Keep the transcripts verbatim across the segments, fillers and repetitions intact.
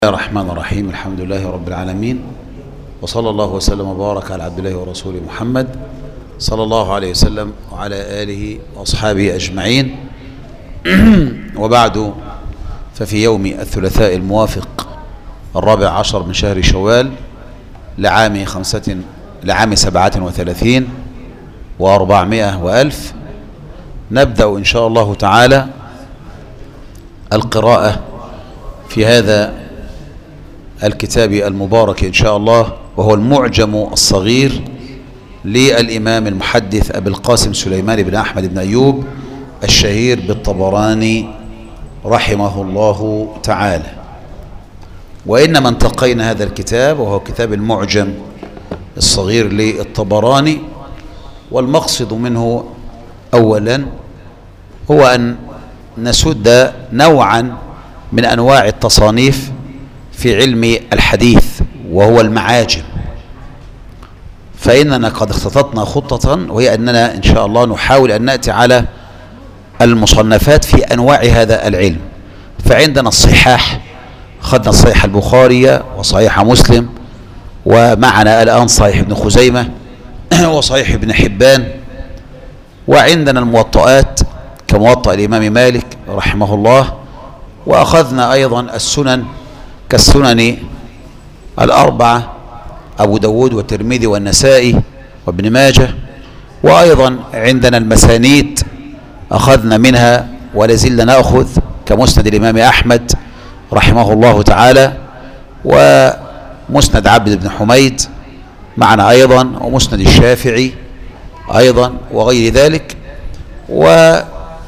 بسم الله الرحمن الرحيم. الحمد لله رب العالمين، وصلى الله وسلم وبارك على عبد الله ورسوله محمد صلى الله عليه وسلم وعلى آله وأصحابه أجمعين. وبعد، ففي يوم الثلاثاء الموافق الرابع عشر من شهر شوال لعام خمسة لعام سبعة وثلاثين وأربعمائة وألف نبدأ إن شاء الله تعالى القراءة في هذا الكتاب المبارك إن شاء الله، وهو المعجم الصغير للإمام المحدث أبي القاسم سليمان بن أحمد بن أيوب الشهير بالطبراني رحمه الله تعالى. وإنما انتقينا هذا الكتاب وهو كتاب المعجم الصغير للطبراني، والمقصد منه أولا هو أن نسد نوعا من أنواع التصانيف في علم الحديث وهو المعاجم. فإننا قد اختطتنا خطة، وهي أننا إن شاء الله نحاول أن نأتي على المصنفات في أنواع هذا العلم. فعندنا الصحاح، خدنا صحيح البخاري وصحيح مسلم، ومعنا الآن صحيح ابن خزيمة وصحيح ابن حبان. وعندنا الموطئات كموطئ الإمام مالك رحمه الله. وأخذنا أيضا السنن كالسنن الأربعة أبو داود والترمذي والنسائي وابن ماجه. وأيضا عندنا المسانيد أخذنا منها ولازلنا نأخذ كمسند الإمام أحمد رحمه الله تعالى، ومسند عبد بن حميد معنا أيضا، ومسند الشافعي أيضا وغير ذلك. ونأخذ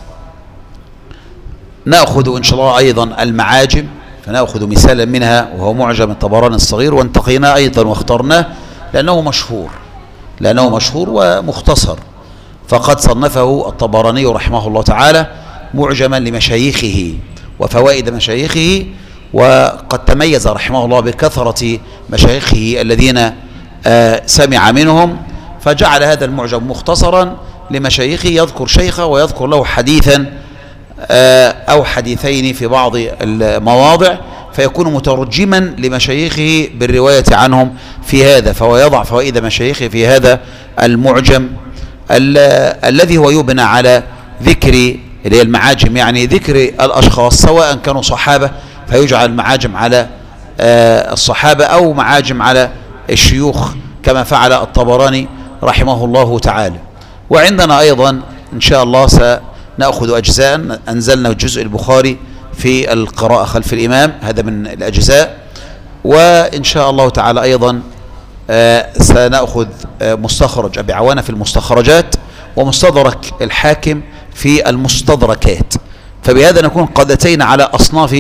إن شاء الله أيضا المعاجم، فنأخذ مثالا منها وهو معجم الطبراني الصغير، وانتقيناه أيضا واخترناه لأنه مشهور لأنه مشهور ومختصر. فقد صنفه الطبراني رحمه الله تعالى معجما لمشايخه وفوائد مشايخه، وقد تميز رحمه الله بكثرة مشايخه الذين آه سمع منهم، فجعل هذا المعجم مختصرا لمشايخه، يذكر شيخه ويذكر له حديثا أو حديثين في بعض المواضع، فيكون مترجما لمشايخه بالرواية عنهم في هذا. فهو يضع فوائد مشايخه في هذا المعجم الذي هو يبنى على ذكر اللي هي المعاجم، يعني ذكر الأشخاص سواء كانوا صحابة فيجعل المعاجم على الصحابة، أو معاجم على الشيوخ كما فعل الطبراني رحمه الله تعالى. وعندنا أيضا إن شاء الله سنأخذ أجزاء. أنزلنا الجزء البخاري في القراءة خلف الإمام، هذا من الأجزاء. وإن شاء الله تعالى أيضا سنأخذ مستخرج أبي عوانة في المستخرجات، ومستدرك الحاكم في المستدركات. فبهذا نكون قد أتينا على أصناف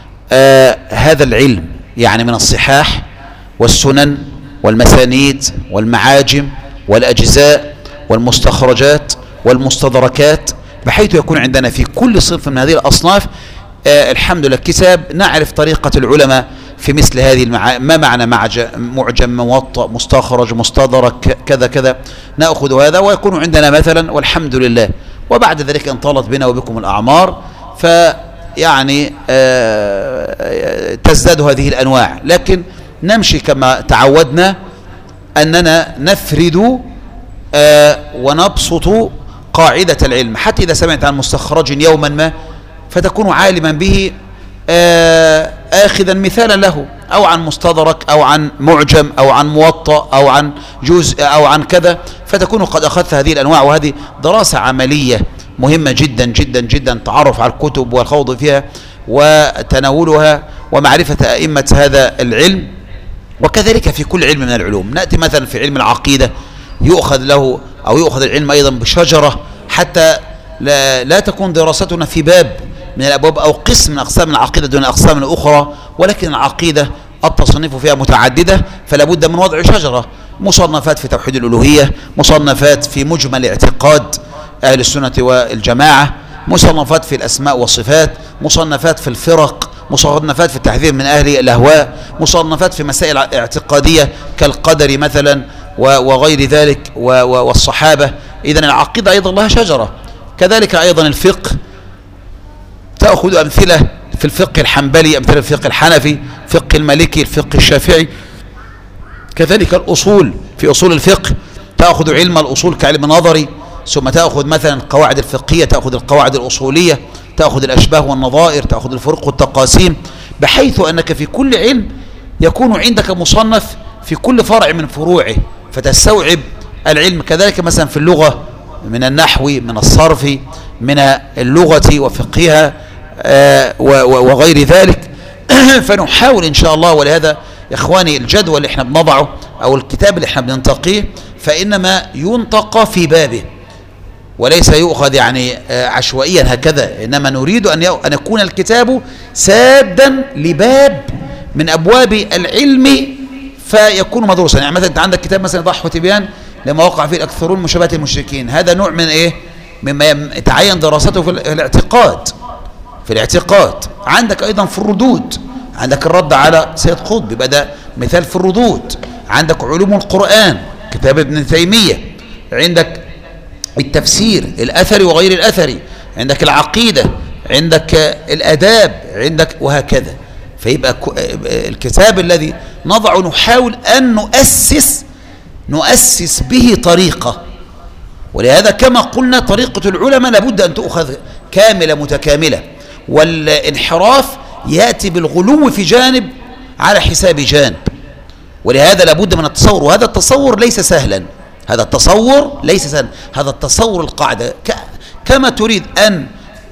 هذا العلم، يعني من الصحاح والسنن والمسانيد والمعاجم والأجزاء والمستخرجات والمستدركات، بحيث يكون عندنا في كل صنف من هذه الأصناف آه الحمد لله كتاب نعرف طريقة العلماء في مثل هذه المع... ما معنى معجم، موطأ، مستخرج، مستدرك، كذا كذا، نأخذ هذا ويكون عندنا مثلا، والحمد لله. وبعد ذلك ان طالت بنا وبكم الأعمار فيعني آه تزداد هذه الأنواع، لكن نمشي كما تعودنا أننا نفرد آه ونبسط قاعدة العلم، حتى إذا سمعت عن مستخرج يوما ما فتكون عالما به آه آخذا مثالا له، أو عن مستدرك أو عن معجم أو عن موطأ أو عن جزء أو عن كذا، فتكون قد أخذت هذه الأنواع. وهذه دراسة عملية مهمة جدا جدا جدا، تعرف على الكتب والخوض فيها وتناولها ومعرفة أئمة هذا العلم. وكذلك في كل علم من العلوم. نأتي مثلا في علم العقيدة يؤخذ له أو يؤخذ العلم أيضا بشجرة، حتى لا, لا تكون دراستنا في باب من الأبواب أو قسم من أقسام العقيدة دون أقسام أخرى، ولكن العقيدة التصنيف فيها متعددة، فلا بد من وضع شجرة. مصنفات في توحيد الألوهية، مصنفات في مجمل اعتقاد أهل السنة والجماعة، مصنفات في الأسماء والصفات، مصنفات في الفرق، مصنفات في التحذير من أهل الأهواء، مصنفات في مسائل اعتقادية كالقدر مثلا وغير ذلك والصحابة. إذن العقيدة أيضا لها شجرة. كذلك أيضا الفقه تأخذ أمثلة في الفقه الحنبلي، أمثال الفقه الحنفي، الفقه المالكي، الفقه الشافعي. كذلك الأصول، في أصول الفقه تأخذ علم الأصول كعلم نظري، ثم تأخذ مثلا القواعد الفقهية، تأخذ القواعد الأصولية، تأخذ الأشباه والنظائر، تأخذ الفروق والتقاسيم، بحيث أنك في كل علم يكون عندك مصنف في كل فرع من فروعه فتستوعب العلم. كذلك مثلا في اللغة من النحو، من الصرف، من اللغة وفقهها آه وغير ذلك. فنحاول إن شاء الله. ولهذا يا إخواني الجدول اللي احنا بنضعه أو الكتاب اللي احنا بننتقيه فإنما ينتقى في بابه وليس يؤخذ يعني عشوائيا هكذا، إنما نريد أن أن يكون الكتاب سادا لباب من أبواب العلم فيكون مدروسا. يعني مثلا أنت عندك كتاب مثلا ضح وتبيان لما وقع فيه الأكثرون من شبهة المشركين، هذا نوع من إيه؟ مما يتعين دراسته في الاعتقاد. في الاعتقاد عندك أيضا في الردود، عندك الرد على سيد قطب، يبقى ده مثال في الردود. عندك علوم القرآن كتاب ابن تيمية، عندك التفسير الأثري وغير الأثري، عندك العقيدة، عندك الأداب، عندك وهكذا. فيبقى الكتاب الذي نضع نحاول أن نؤسس نؤسس به طريقة. ولهذا كما قلنا طريقة العلماء لابد أن تؤخذ كاملة متكاملة، والانحراف يأتي بالغلو في جانب على حساب جانب. ولهذا لابد من التصور، وهذا التصور ليس سهلا، هذا التصور ليس سهلا، هذا التصور القاعدة كما تريد أن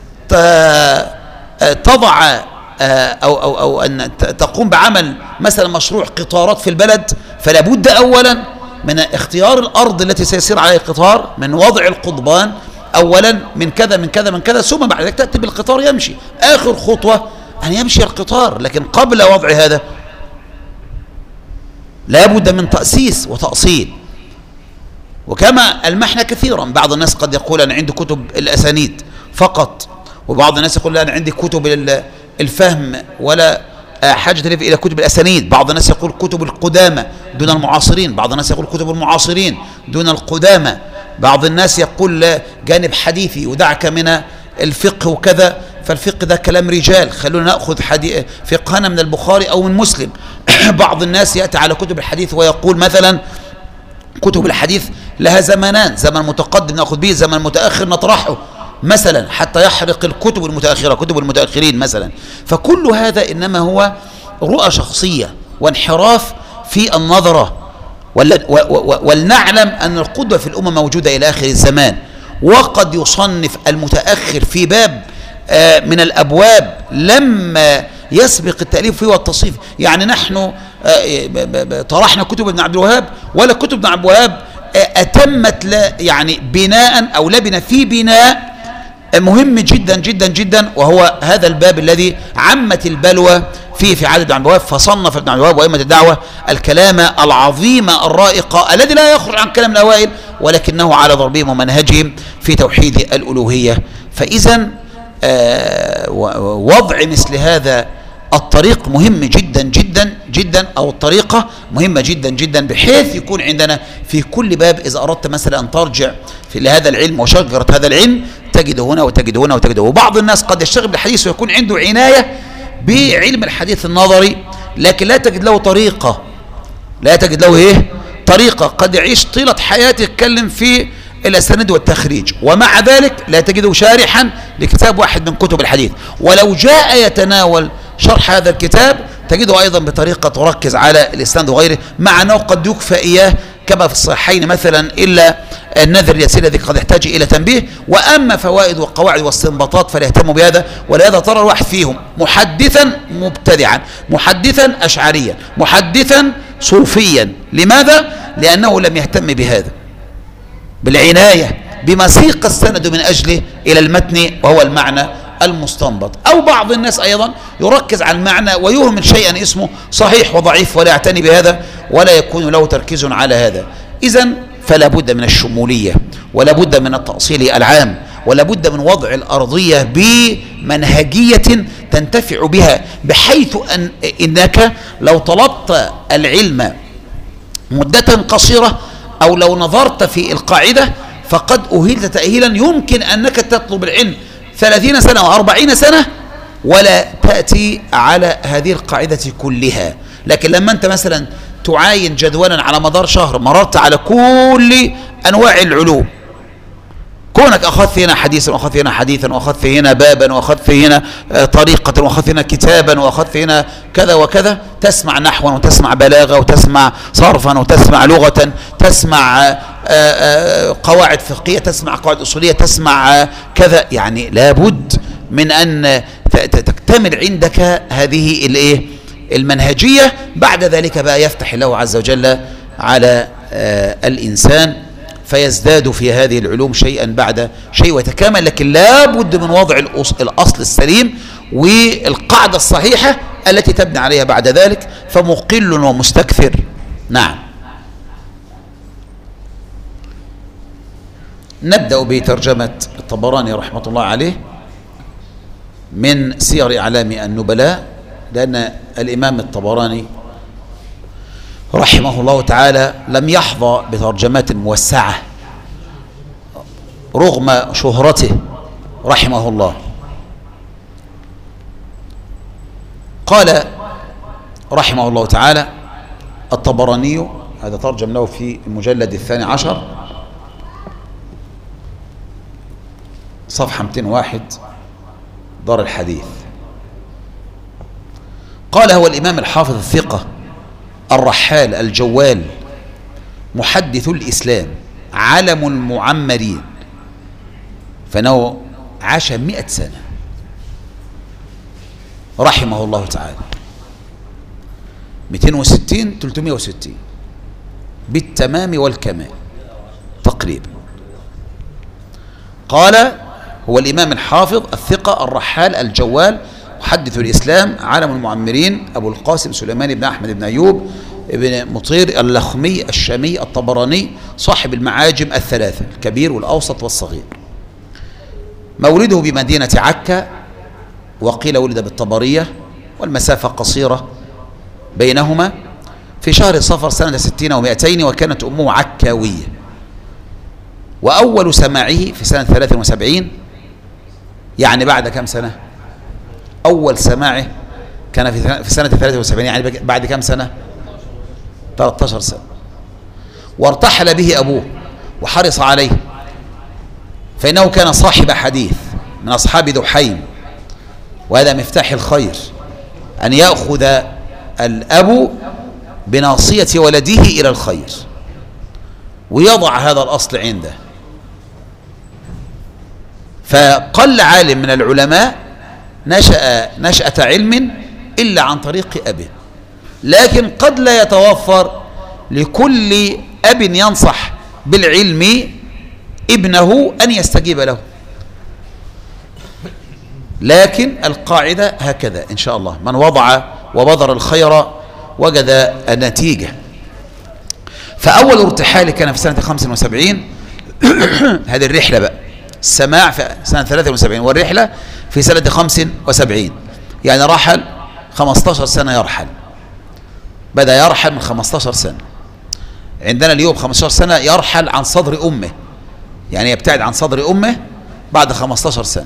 تضع أو, أو, أو أن تقوم بعمل مثلا مشروع قطارات في البلد، فلا بد أولا من اختيار الأرض التي سيسير عليها القطار، من وضع القضبان أولا، من كذا من كذا من كذا، ثم بعد ذلك تأتي بالقطار يمشي. آخر خطوة أن يمشي القطار، لكن قبل وضع هذا لا بد من تأسيس وتأصيل. وكما المحنة كثيرا، بعض الناس قد يقول أنا عندي كتب الأسانيد فقط، وبعض الناس يقول أنا عندي كتب الفهم ولا حاجة إلى كتب الأسانيد. بعض الناس يقول كتب القدامى دون المعاصرين، بعض الناس يقول كتب المعاصرين دون القدامى، بعض الناس يقول جانب حديثي ودعك من الفقه وكذا، فالفقه ده كلام رجال، خلونا نأخذ فقهنا من البخاري أو من مسلم. بعض الناس يأتي على كتب الحديث ويقول مثلا كتب الحديث لها زمنان، زمن متقدم نأخذ به، زمن متأخر نطرحه مثلا، حتى يحرق الكتب المتأخرة، كتب المتأخرين مثلا. فكل هذا إنما هو رؤى شخصية وانحراف في النظرة. ولنعلم أن القدوة في الأمة موجودة إلى آخر الزمان، وقد يصنف المتأخر في باب من الأبواب لما يسبق التأليف فيه والتصنيف. يعني نحن طرحنا كتب ابن عبد الوهاب، ولا كتب ابن عبد الوهاب أتمت لا يعني بناء أو لبنة في بناء مهم جدا جدا جدا، وهو هذا الباب الذي عمت البلوى فيه في عدد ابن عبد الوهاب. فصنف ابن عبد الوهاب وأئمة الدعوة الكلام العظيم الرائق الذي لا يخرج عن كلام الأوائل، ولكنه على ضربهم ومنهجهم في توحيد الألوهية. فإذا آه وضع مثل هذا الطريق مهم جدا جدا جدا، أو الطريقة مهمة جدا جدا، بحيث يكون عندنا في كل باب إذا أردت مثلا أن ترجع في لهذا العلم وشجرة هذا العلم تجد هنا وتجد هنا وتجد. وبعض الناس قد يشتغل بالحديث ويكون عنده عناية بعلم الحديث النظري، لكن لا تجد له طريقة، لا تجد له إيه؟ طريقة. قد يعيش طيلة حياته يتكلم في الأسانيد والتخريج، ومع ذلك لا تجده شارحا لكتاب واحد من كتب الحديث. ولو جاء يتناول شرح هذا الكتاب تجده أيضا بطريقة تركز على الإسناد وغيره، مع أنه قد يكفى إياه كما في الصحيحين مثلا، إلا النذر اليسير الذي قد يحتاج إلى تنبيه. وأما فوائد والقواعد واستنباطات فليهتموا بهذا. ولهذا ترى الواحد فيهم محدثا مبتدعا، محدثا أشعريا، محدثا صوفيا. لماذا؟ لأنه لم يهتم بهذا، بالعناية بما سيق السند من أجله إلى المتن وهو المعنى المستنبط. أو بعض الناس أيضا يركز على المعنى ويهمل شيئا اسمه صحيح وضعيف ولا يعتني بهذا ولا يكون له تركيز على هذا. إذن فلا بد من الشمولية، ولا بد من التأصيل العام، ولا بد من وضع الأرضية بمنهجية تنتفع بها، بحيث أن إنك لو طلبت العلم مدة قصيرة أو لو نظرت في القاعدة فقد أهلت تأهيلا يمكن أنك تطلب العلم ثلاثين سنة وأربعين سنة ولا تأتي على هذه القاعدة كلها. لكن لما أنت مثلا تعاين جدولا على مدار شهر مررت على كل أنواع العلوم، كونك أخذت هنا حديثا وأخذت هنا حديثا وأخذت هنا بابا وأخذت هنا طريقة وأخذت هنا كتابا وأخذت هنا كذا وكذا، تسمع نحوا وتسمع بلاغة وتسمع صرفا وتسمع لغة، تسمع قواعد فقهية، تسمع قواعد أصولية، تسمع كذا، يعني لابد من أن تكتمل عندك هذه الايه المنهجية. بعد ذلك بقى يفتح الله عز وجل على الإنسان فيزداد في هذه العلوم شيئا بعد شيء ويتكامل. لكن لا بد من وضع الأصل السليم والقاعدة الصحيحة التي تبني عليها بعد ذلك، فمقل ومستكثر. نعم. نبدأ بترجمة الطبراني رحمة الله عليه من سير أعلام النبلاء، لأن الإمام الطبراني رحمه الله تعالى لم يحظى بترجمات موسعة رغم شهرته رحمه الله. قال رحمه الله تعالى الطبراني، هذا ترجم له في المجلد الثاني عشر صفحة مئتين وواحد دار الحديث، قال هو الإمام الحافظ الثقة الرحال الجوال محدث الإسلام علم المعمرين، فإنه عاش مئة سنة رحمه الله تعالى، مئتين وستين ثلاثمئة وستين بالتمام والكمال تقريبا. قال هو الإمام الحافظ الثقة الرحال الجوال محدث الإسلام عالم المعمرين أبو القاسم سليمان بن أحمد بن أيوب بن مطير اللخمي الشامي الطبراني صاحب المعاجم الثلاثة الكبير والأوسط والصغير. مولده بمدينة عكا، وقيل ولد بالطبرية والمسافة قصيرة بينهما، في شهر صفر سنة ستين ومائتين، وكانت أمه عكاوية. وأول سماعه في سنة ثلاث وسبعين، يعني بعد كم سنة؟ أول سماعه كان في سنة ثلاث وسبعين، يعني بعد كم سنة؟ ثلاثة عشر سنة. وارتحل به أبوه وحرص عليه، فإنه كان صاحب حديث من أصحاب دحيم، وهذا مفتاح الخير أن يأخذ الأب بناصية ولده إلى الخير ويضع هذا الأصل عنده. فقل عالم من العلماء نشأ نشأة علم إلا عن طريق أبه، لكن قد لا يتوفر لكل أب ينصح بالعلم ابنه أن يستجيب له، لكن القاعدة هكذا إن شاء الله، من وضع وبذر الخير وجد النتيجة. فأول ارتحال كان في سنة خمس وسبعين هذه الرحلة بقى، السماع في سنة ثلاث وسبعين والرحلة في سنة خمس وسبعين، يعني رحل خمسة عشر سنة يرحل، بدأ يرحل من خمسة عشر سنة. عندنا اليوم خمسة عشر سنة يرحل عن صدر أمه، يعني يبتعد عن صدر أمه بعد خمسة عشر سنة،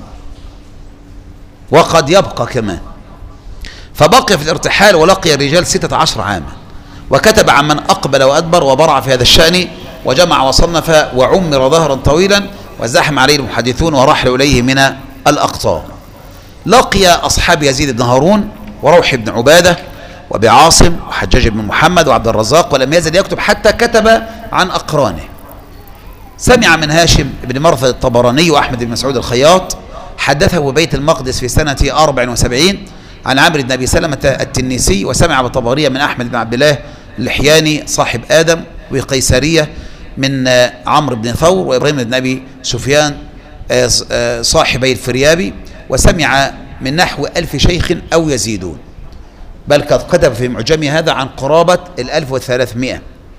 وقد يبقى كمان. فبقي في الارتحال ولقي الرجال ستة عشر عاما، وكتب عن من أقبل وأدبر وبرع في هذا الشأن، وجمع وصنف وعمر ظهرا طويلا، وزحم عليه المحدثون ورحلوا إليه من الأقطار. لقي أصحاب يزيد بن هارون وروح بن عبادة وبعاصم وحجاج بن محمد وعبد الرزاق، ولم يزل يكتب حتى كتب عن أقرانه. سمع من هاشم بن مرثد الطبراني وأحمد بن مسعود الخياط، حدثه ببيت المقدس في سنة أربع وسبعين عن عمرو بن أبي سلمة التنيسي، وسمع بالطبرية من أحمد بن عبد الله اللحياني صاحب آدم، وقيسرية من عمرو بن ثور وإبراهيم بن أبي سفيان صاحبي الفريابي، وسمع من نحو ألف شيخ أو يزيدون، بل قد كتب في معجمه هذا عن قرابة الألف وثلاثمائة.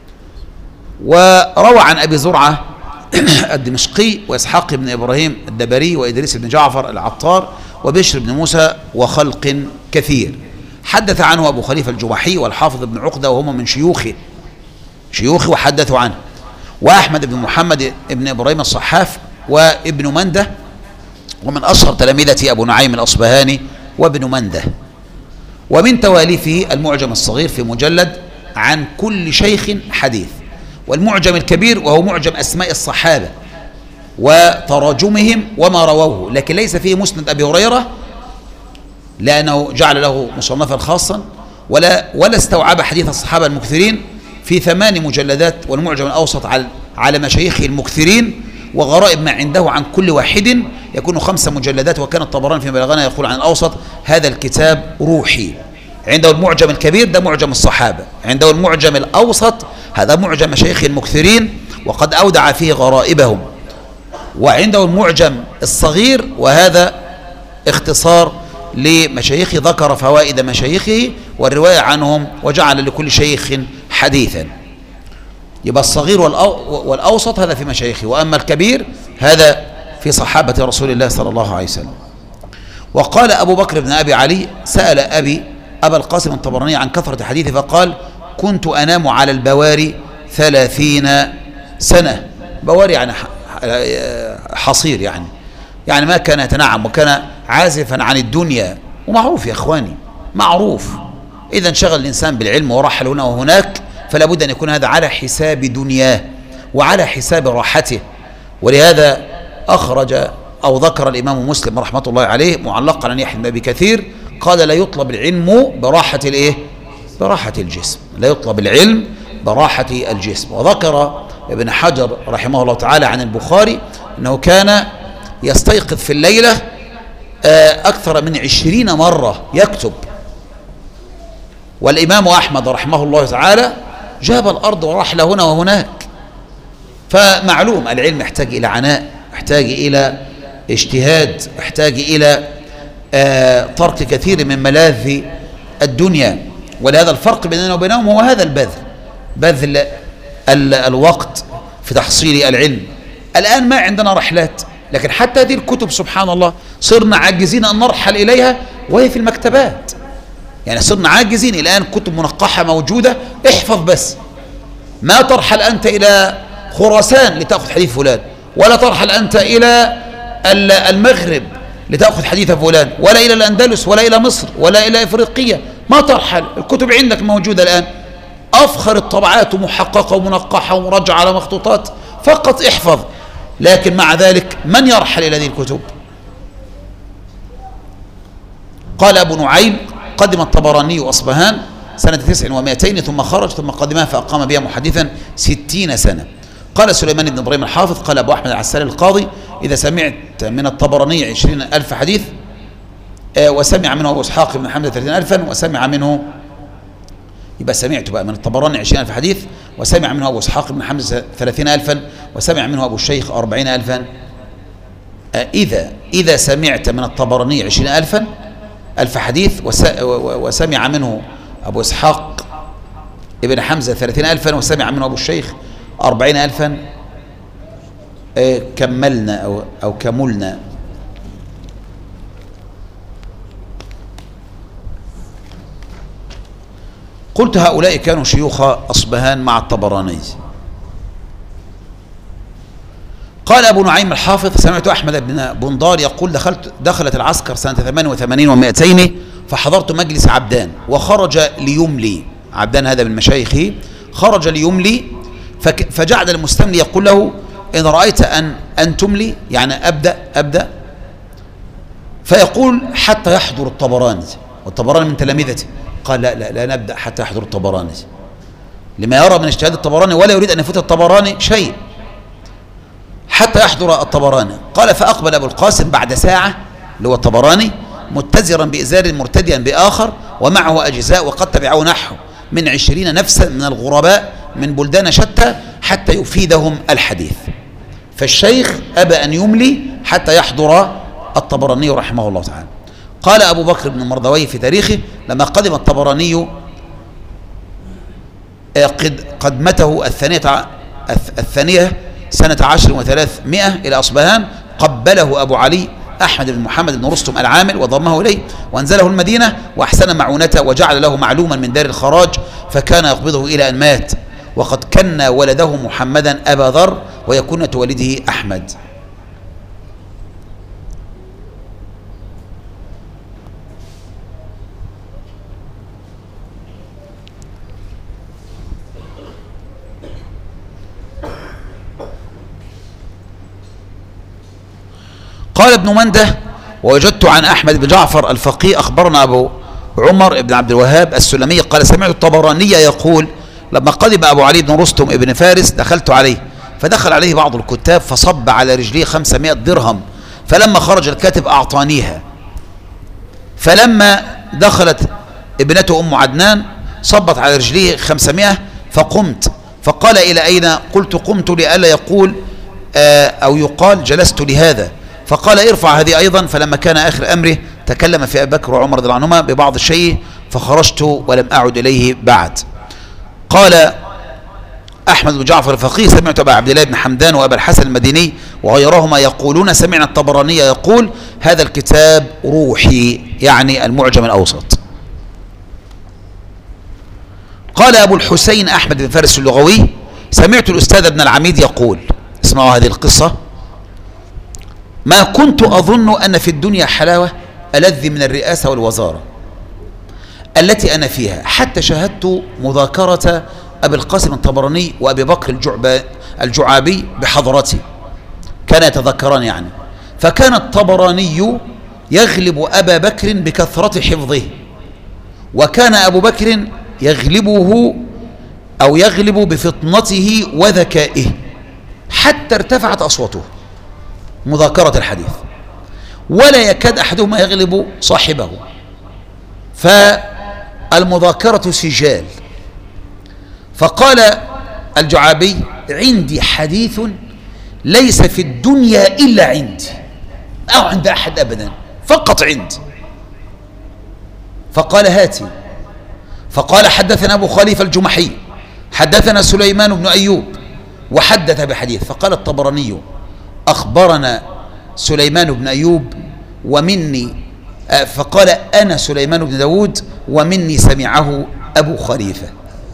وروى عن أبي زرعة الدمشقي وإسحاق بن إبراهيم الدبري وإدريس بن جعفر العطار وبشر بن موسى وخلق كثير. حدث عنه أبو خليفة الجوحي والحافظ بن عقدة، وهما من شيوخه شيوخه وحدثوا عنه، وأحمد بن محمد بن إبراهيم الصحاف وابن منده، ومن أشهر تلامذة أبو نعيم الأصبهاني وابن منده. ومن تواليفه المعجم الصغير في مجلد عن كل شيخ حديث، والمعجم الكبير وهو معجم أسماء الصحابة وتراجمهم وما رووه، لكن ليس فيه مسند أبي هريرة لأنه جعل له مصنفا خاصا، ولا ولا استوعب حديث الصحابة المكثرين في ثمان مجلدات، والمعجم الأوسط على على مشايخه المكثرين، وغرائب ما عنده عن كل واحد يكون خمس مجلدات. وكان الطبراني في بلاغنا يقول عن الأوسط هذا الكتاب روحي. عنده المعجم الكبير ده معجم الصحابة، عنده المعجم الأوسط هذا معجم مشايخ المكثرين وقد أودع فيه غرائبهم، وعنده المعجم الصغير وهذا اختصار لمشايخه، ذكر فوائد مشايخه والرواية عنهم وجعل لكل شيخ حديثا. يبقى الصغير والأوسط هذا في مشايخه، وأما الكبير هذا في صحابة رسول الله صلى الله عليه وسلم. وقال أبو بكر بن أبي علي سأل أبي أبا القاسم الطبراني عن كثرة حديثه فقال كنت أنام على البواري ثلاثين سنة. بواري يعني حصير، يعني يعني ما كان يتنعم وكان عازفا عن الدنيا. ومعروف يا إخواني، معروف إذا انشغل الإنسان بالعلم ورحل هنا وهناك فلا بد أن يكون هذا على حساب دنياه وعلى حساب راحته. ولهذا أخرج أو ذكر الإمام مسلم رحمة الله عليه معلقا عن يحيى بن أبي كثير قال لا يطلب العلم براحة الإيه؟ براحة الجسم، لا يطلب العلم براحة الجسم. وذكر ابن حجر رحمه الله تعالى عن البخاري أنه كان يستيقظ في الليلة أكثر من عشرين مرة يكتب. والإمام أحمد رحمه الله تعالى جاب الأرض ورحل هنا وهناك. فمعلوم العلم يحتاج إلى عناء، يحتاج إلى اجتهاد، يحتاج إلى آه ترك كثير من ملاذ الدنيا. ولهذا الفرق بيننا وبينهم هو هذا البذل، بذل ال الوقت في تحصيل العلم. الآن ما عندنا رحلات، لكن حتى هذه الكتب سبحان الله صرنا عاجزين أن نرحل إليها وهي في المكتبات. يعني صرنا عاجزين. الآن كتب منقحة موجودة، احفظ بس، ما ترحل أنت إلى خراسان لتأخذ حديث فلان، ولا ترحل أنت إلى المغرب لتأخذ حديث فلان، ولا إلى الأندلس، ولا إلى مصر، ولا إلى إفريقيا. ما ترحل، الكتب عندك موجودة الآن، أفخر الطبعات ومحققة ومنقحة ومرجعة على مخطوطات، فقط احفظ. لكن مع ذلك من يرحل إلى هذه الكتب؟ قال أبو نعيم قدم الطبراني أصبهان سنة تسع ومائتين ثم خرج ثم قدمها فأقام بها محدثا ستين سنة. قال سليمان بن إبراهيم الحافظ قال أبو أحمد العسالي القاضي إذا سمعت من الطبراني عشرين ألف حديث وسمع منه أبو إسحاق بن حمد ثلاثين ألفا وسمع منه، يبقى سمعت بقى من الطبراني عشرين ألف حديث وسمع منه أبو إسحاق بن حمد ثلاثين ألفا وسمع منه أبو الشيخ أربعين ألفا. إذا إذا سمعت من الطبراني عشرين ألفا ألف حديث وسمع منه أبو إسحاق ابن حمزة ثلاثين ألفا وسمع منه أبو الشيخ أربعين ألفا كملنا أو, أو كملنا. قلت هؤلاء كانوا شيوخ أصبهان مع الطبراني. قال أبو نعيم الحافظ سمعت أحمد بن بندار يقول دخلت دخلت العسكر سنة ثمان وثمانين ومائتين فحضرت مجلس عبدان وخرج ليملي. عبدان هذا من مشايخه، خرج ليملي فجعل المستملي يقول له إن رأيت أن أن تملي يعني أبدأ أبدأ فيقول حتى يحضر الطبراني، والطبراني من تلامذته. قال لا لا لا نبدأ حتى يحضر الطبراني، لما يرى من اجتهاد الطبراني ولا يريد أن يفوت الطبراني شيء حتى يحضر الطبراني. قال فأقبل أبو القاسم بعد ساعة اللي هو الطبراني متزرا بإزار مرتديا بآخر ومعه أجزاء وقد تبعه نحو من عشرين نفسا من الغرباء من بلدان شتى حتى يفيدهم الحديث. فالشيخ أبى أن يملي حتى يحضر الطبراني رحمه الله تعالى. قال أبو بكر بن مردوي في تاريخه لما قدم الطبراني قدمته الثانية الثانية سنة عشر وثلاثمائة إلى أصبهان قبله أبو علي أحمد بن محمد بن رستم العامل وضمه إليه وأنزله المدينة وأحسن معونته وجعل له معلوما من دار الخراج فكان يقبضه إلى أن مات. وقد كنى ولده محمدا أبا ذر ويكنة والده أحمد. قال ابن منده: ووجدت عن أحمد بن جعفر الفقيه أخبرنا أبو عمر بن عبد الوهاب السلمي قال: سمعت الطبراني يقول: لما قدم أبو علي بن رستم ابن فارس دخلت عليه، فدخل عليه بعض الكتاب فصب على رجليه خمسمائة درهم، فلما خرج الكاتب أعطانيها. فلما دخلت ابنته أم عدنان صبت على رجليه خمسمائة، فقمت فقال: إلى أين؟ قلت: قمت لئلا يقول أو يقال جلست لهذا. فقال: ارفع هذه أيضا. فلما كان آخر أمره تكلم في أبي بكر وعمر رضي الله عنهما ببعض الشيء، فخرجت ولم أعد إليه بعد. قال أحمد بن جعفر الفقيه: سمعت أبا عبد الله بن حمدان وأبا الحسن المديني وغيرهما يقولون: سمعنا الطبراني يقول: هذا الكتاب روحي، يعني المعجم الأوسط. قال أبو الحسين أحمد بن فارس اللغوي: سمعت الأستاذ ابن العميد يقول، اسمعوا هذه القصة: ما كنت أظن أن في الدنيا حلاوة ألذ من الرئاسة والوزارة التي أنا فيها، حتى شاهدت مذاكرة أبي القاسم الطبراني وأبي بكر الجعابي بحضرتي، كان يتذكران يعني. فكان الطبراني يغلب أبا بكر بكثرة حفظه، وكان أبو بكر يغلبه أو يغلب بفطنته وذكائه، حتى ارتفعت أصوته مذاكرة الحديث، ولا يكاد أحدهما يغلب صاحبه، فالمذاكرة سجال. فقال الجعابي: عندي حديث ليس في الدنيا إلا عندي، أو عند أحد أبدا، فقط عندي. فقال: هاتي. فقال: حدثنا أبو خليفة الجمحي حدثنا سليمان بن أيوب وحدث بحديث. فقال الطبراني: أخبرنا سليمان بن أيوب ومني، فقال: أنا سليمان بن داود ومني سمعه أبو خليفة،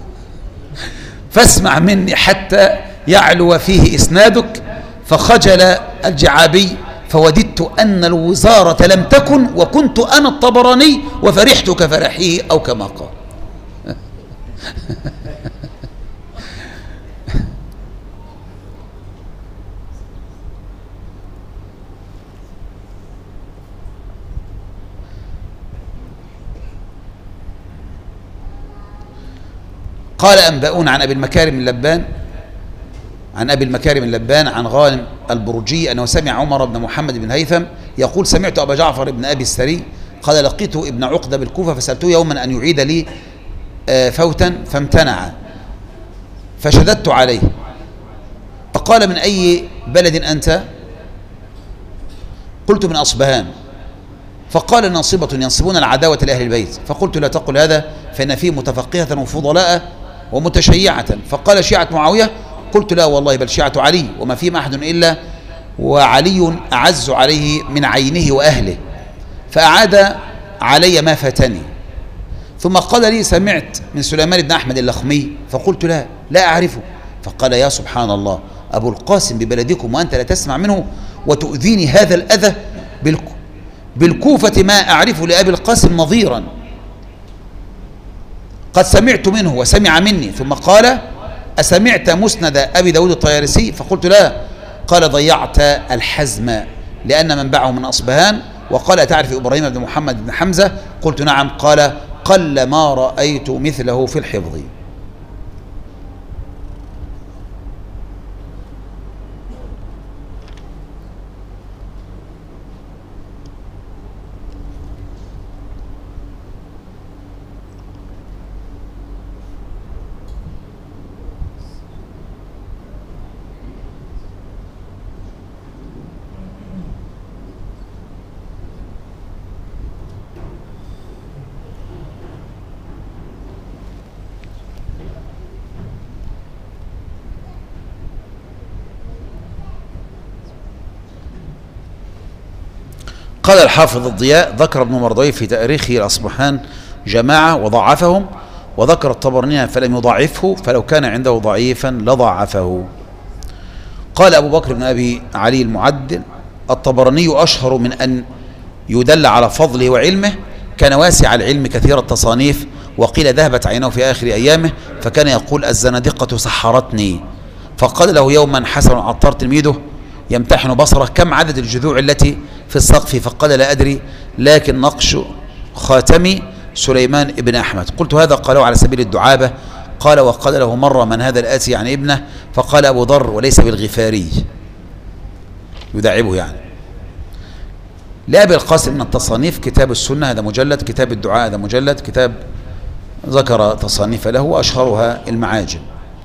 فاسمع مني حتى يعلو فيه إسنادك. فخجل الجعابي: فوددت أن الوزارة لم تكن وكنت أنا الطبراني وفرحت كفرحه، أو كما قال. قال: أنبؤون عن أبي المكارم اللبان عن أبي المكارم اللبان عن غانم البرجي أنه سمع عمر بن محمد بن هيثم يقول: سمعت أبا جعفر بن أبي السري قال: لقيت ابن عقدة بالكوفة فسألته يوما أن يعيد لي فوتا فامتنع، فشددت عليه، فقال: من أي بلد أنت؟ قلت: من أصبهان. فقال: ناصبة ينصبون العداوة لأهل البيت. فقلت: لا تقل هذا، فإن فيه متفقهة وفضلاء ومتشيعة. فقال: شيعة معاوية؟ قلت: لا والله، بل شيعة علي، وما فيهم أحد إلا وعلي أعز عليه من عينه وأهله. فأعاد علي ما فاتني. ثم قال لي: سمعت من سليمان بن أحمد اللخمي؟ فقلت: لا لا أعرفه. فقال: يا سبحان الله، أبو القاسم ببلدكم وأنت لا تسمع منه وتؤذيني هذا الأذى؟ بالكوفة ما أعرف لأبي القاسم نظيرا، قد سمعت منه وسمع مني. ثم قال: أسمعت مسند أبي داود الطيارسي؟ فقلت: لا. قال: ضيعت الحزم لأن منبعه من أصبهان. وقال: تعرف إبراهيم بن محمد بن حمزة؟ قلت: نعم. قال: قل ما رأيت مثله في الحفظ. قال الحافظ الضياء: ذكر ابن مردويه في تاريخه الأصبحان جماعة وضعفهم، وذكر الطبراني فلم يضعفه، فلو كان عنده ضعيفا لضعفه. قال أبو بكر بن أبي علي المعدل: الطبراني أشهر من أن يدل على فضله وعلمه، كان واسع العلم كثير التصانيف، وقيل ذهبت عينه في آخر أيامه، فكان يقول: الزنادقة سحرتني. فقال له يوما حسن العطار تلميذه: يمتحن بصره كم عدد الجذوع التي في السقف؟ فقال لا أدري لكن نقش خاتم سليمان ابن أحمد. قلت هذا قالوا على سبيل الدعابة. قال وقال له مرة من هذا الآتي يعني ابنه؟ فقال أبو ذر وليس بالغفاري، يدعبه يعني. لأبي القاسم من التصانيف كتاب السنة هذا مجلد، كتاب الدعاء هذا مجلد، كتاب ذكر تصانيف له وأشهرها المعاجم.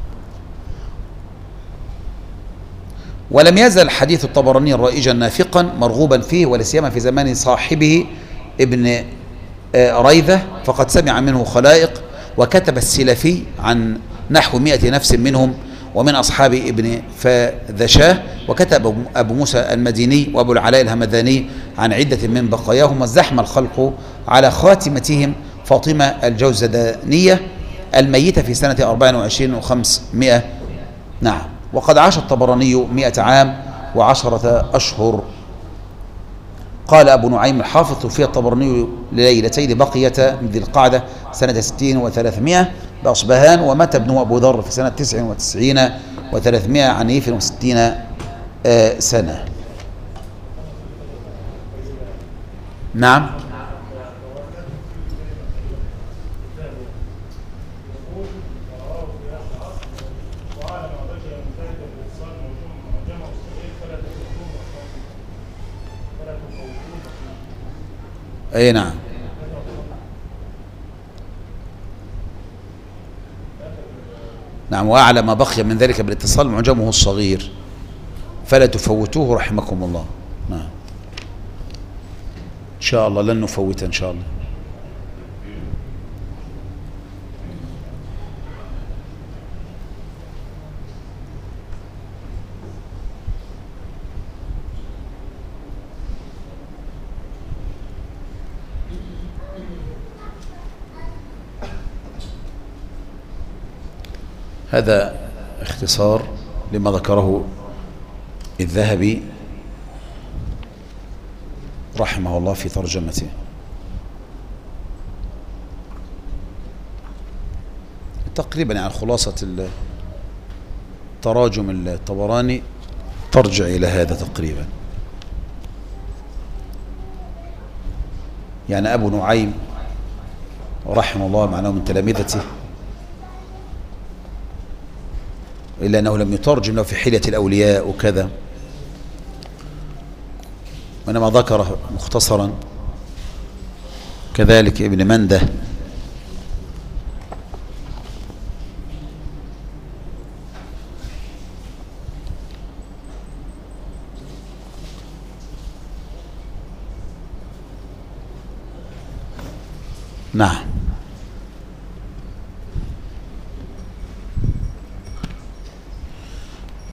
ولم يزل حديث الطبراني رائجا نافقا مرغوبا فيه، ولا سيما في زمان صاحبه ابن ريذة، فقد سمع منه خلائق، وكتب السلفي عن نحو مئة نفس منهم ومن أصحاب ابن فذشاه، وكتب أبو موسى المديني وأبو العلاء الهمداني عن عدة من بقاياهم، وازدحم الخلق على خاتمتهم فاطمة الجوزدانية الميتة في سنة أربع وعشرين وخمسمائة. نعم. وقد عاش الطبراني مئة عام وعشرة أشهر. قال أبو نعيم الحافظ توفي الطبراني ليلتين بقية من ذي القعدة سنة ستين وثلاثمائة بأصبهان، ومات ابنه أبو ذر في سنة تسع وتسعين وثلاثمائة عن نيف وستين سنة. نعم. اي نعم. نعم. واعلى ما بقي من ذلك بالاتصال معجمه الصغير فلا تفوتوه رحمكم الله. نعم ان شاء الله لن نفوته ان شاء الله. هذا اختصار لما ذكره الذهبي رحمه الله في ترجمته. تقريبا يعني خلاصة تراجم الطبراني ترجع إلى هذا تقريبا. يعني أبو نعيم رحمه الله معناه من تلامذته، إلا أنه لم يترجم له في حلية الأولياء وكذا، وإنما ذكره مختصرا. كذلك ابن منده نعم.